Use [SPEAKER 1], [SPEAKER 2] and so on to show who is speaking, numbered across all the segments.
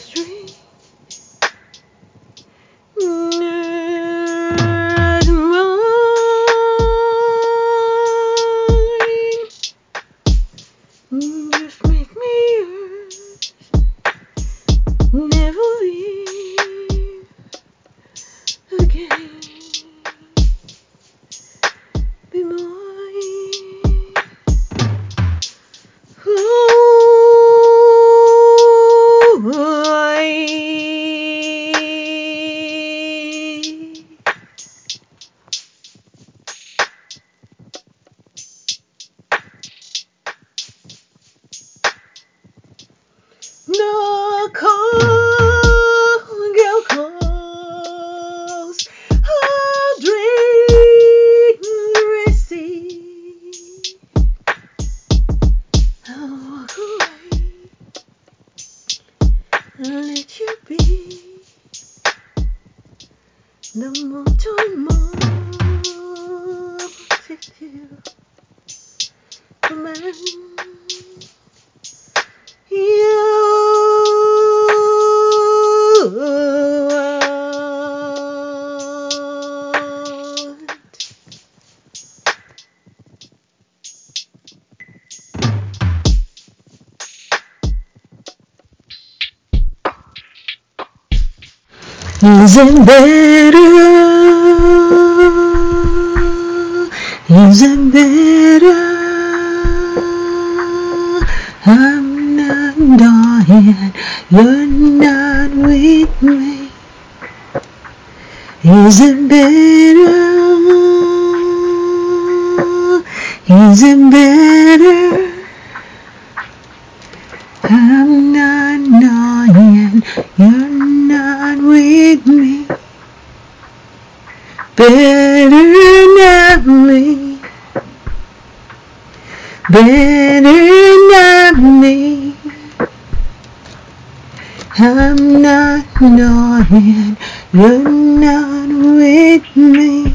[SPEAKER 1] street. Just make me yours, never leave again. Be mine. No girl calls, I'll drink the receipt. I'll walk away and let you be. The more time more protective, the man you want. Is it better? Is it better? I'm not dying, you're not with me. Is it better? Is it better? I'm not dying, you're not with me. Better not me. Better not me. I'm not dying, you're not with me.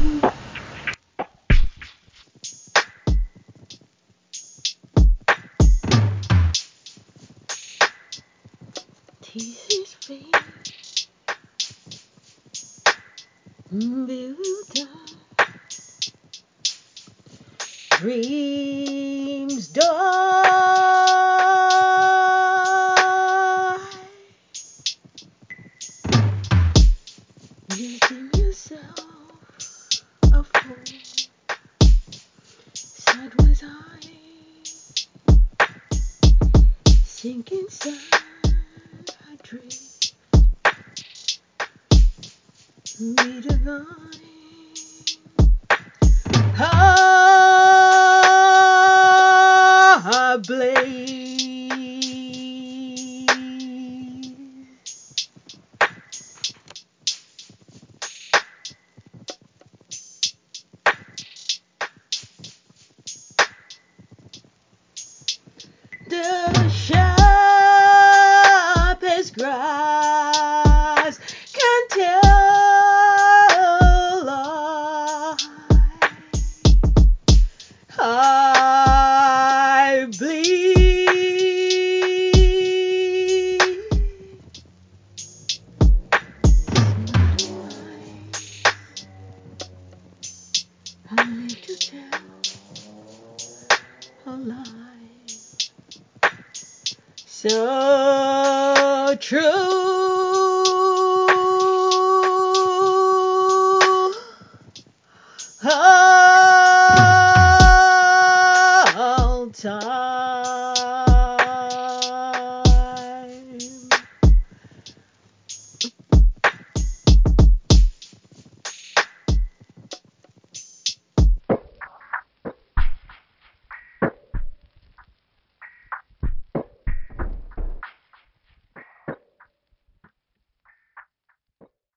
[SPEAKER 1] Teases feet, built up. Dreams die. Using yourself a fool. Sideways eyes, sink inside a drift. Be divine. Blaze. The sharpest grass can tell I bleed. I need to tell a lie so true.